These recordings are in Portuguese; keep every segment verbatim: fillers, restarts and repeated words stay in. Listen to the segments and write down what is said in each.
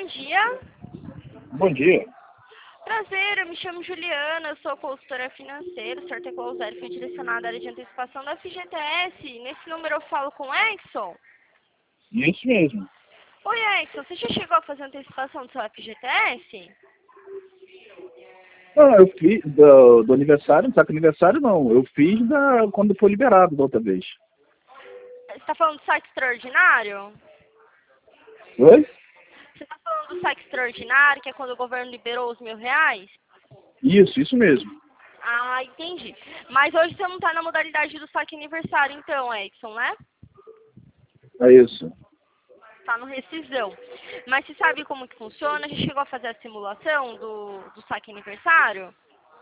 bom dia. Bom dia. Prazer, eu me chamo Juliana, eu sou consultora financeira, o senhor tem qual zero foi direcionado à área de antecipação da F G T S. Nesse número eu falo com o Exxon. Isso mesmo. Oi, Exxon, você já chegou a fazer antecipação do seu F G T S? Não, eu fiz do, do aniversário, não sabe que aniversário não. Eu fiz da, quando foi liberado da outra vez. Você está falando do saque extraordinário? Oi? Você está falando do saque extraordinário, que é quando o governo liberou os mil reais? Isso, isso mesmo. Ah, entendi. Mas hoje você não está na modalidade do saque aniversário, então, Exxon, né? É isso. Está no rescisão. Mas você sabe como que funciona? Já chegou a fazer a simulação do, do saque aniversário?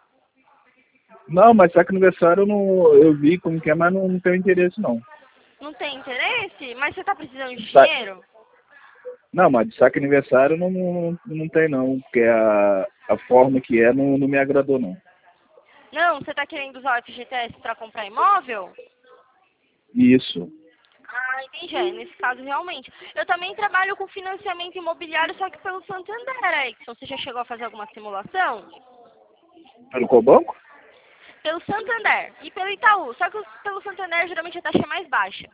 Não, mas sabe que aniversário eu, não, eu vi como que é, mas não, não tenho interesse não. Não tem interesse? Mas você está precisando de Sa- dinheiro? Não, mas de saque aniversário não, não, não tem não, porque a, a forma que é não, não me agradou não. Não, você está querendo usar o F G T S para comprar imóvel? Isso. Ah, entendi. É, nesse caso, realmente. Eu também trabalho com financiamento imobiliário, só que pelo Santander, Exxon. Você já chegou a fazer alguma simulação? Pelo qual banco? Pelo Santander e pelo Itaú. Só que o- pelo Santander, geralmente a taxa é mais baixa.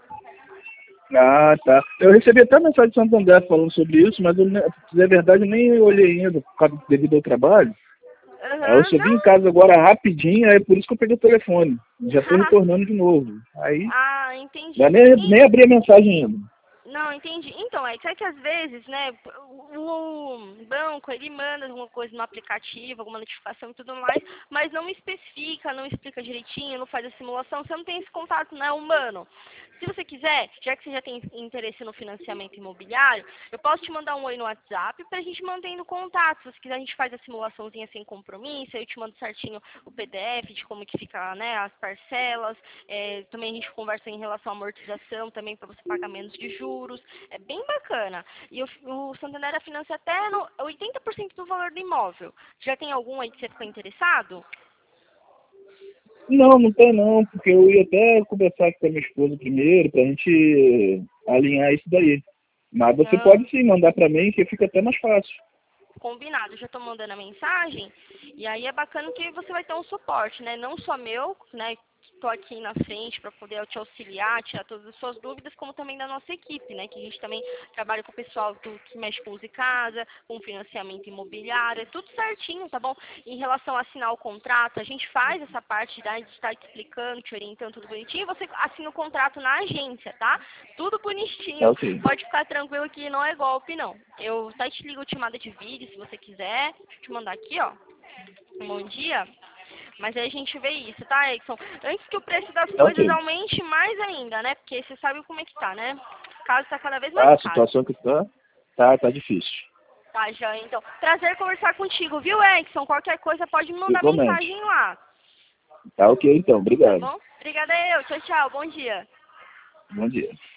Ah, tá. Eu recebi até mensagem de Santander falando sobre isso, mas eu, ne- pra dizer a verdade, eu nem olhei ainda, por causa devido ao trabalho. Aí eu Aham, subi em não. casa agora rapidinho, aí é por isso que eu peguei o telefone. Já tô retornando de novo. Aí, Ah, entendi. já nem, nem abri a mensagem ainda. Não, entendi. Então, é que é que às vezes, né, o o banco, ele manda alguma coisa no aplicativo, alguma notificação e tudo mais, mas não especifica, não explica direitinho, não faz a simulação, você não tem esse contato, né, humano. Se você quiser, já que você já tem interesse no financiamento imobiliário, eu posso te mandar um oi no WhatsApp para a gente mantendo contato. Se você quiser, a gente faz a simulaçãozinha sem compromisso, aí eu te mando certinho o P D F de como que fica, né, as parcelas, é, também a gente conversa em relação à amortização, também para você pagar menos de juros. É bem bacana. E o, o Santander financia até no, oitenta por cento do valor do imóvel. Já tem algum aí que você ficou interessado? Não, não tem não, porque eu ia até conversar com a minha esposa primeiro, pra gente alinhar isso daí. Mas você Não. pode sim mandar pra mim, que fica até mais fácil. Combinado, já tô mandando a mensagem, e aí é bacana que você vai ter um suporte, né? Não só meu, né? Que tô aqui na frente para poder te auxiliar, tirar todas as suas dúvidas, como também da nossa equipe, né? Que a gente também trabalha com o pessoal do, que mexe com uso de casa, com financiamento imobiliário, é tudo certinho, tá bom? Em relação a assinar o contrato, a gente faz essa parte né, de estar te explicando, te orientando, tudo bonitinho, e você assina o contrato na agência, tá? Tudo bonitinho, Tá ok. pode ficar tranquilo que não é golpe, não. Eu tá, te ligo chamada de vídeo, se você quiser. Deixa eu te mandar aqui, ó. Um bom dia. Mas aí a gente vê isso, tá, Exxon? Antes que o preço das Tá coisas ok. aumente mais ainda, né? Porque você sabe como é que tá, né? O caso tá cada vez mais Ah, a caro. situação que tá, tá, tá difícil. Tá, já, então. Prazer conversar contigo, viu, Exxon? Qualquer coisa pode me mandar Igualmente. mensagem lá, Tá ok então, tá obrigado. bom? Obrigada eu. Tchau, tchau. Bom dia. Bom dia.